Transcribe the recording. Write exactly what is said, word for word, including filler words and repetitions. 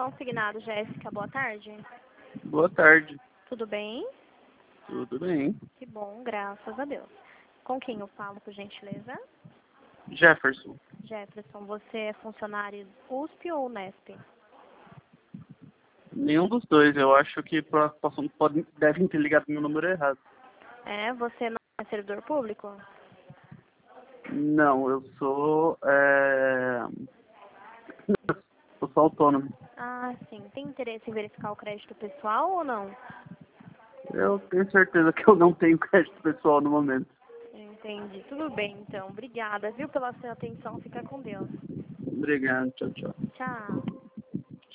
Consignado, Jéssica, boa tarde. Boa tarde. Tudo bem? Tudo bem. Que bom, graças a Deus. Com quem eu falo, por gentileza? Jefferson. Jefferson, você é funcionário U S P ou Unesp? Nenhum dos dois. Eu acho que a situação pode, devem ter ligado meu número errado. É, você não é servidor público? Não, eu sou... É... Eu sou autônomo. Ah, sim. Tem interesse em verificar o crédito pessoal ou não? Eu tenho certeza que eu não tenho crédito pessoal no momento. Entendi. Tudo bem, então. Obrigada, viu, pela sua atenção. Fica com Deus. Obrigado. Tchau, tchau. Tchau.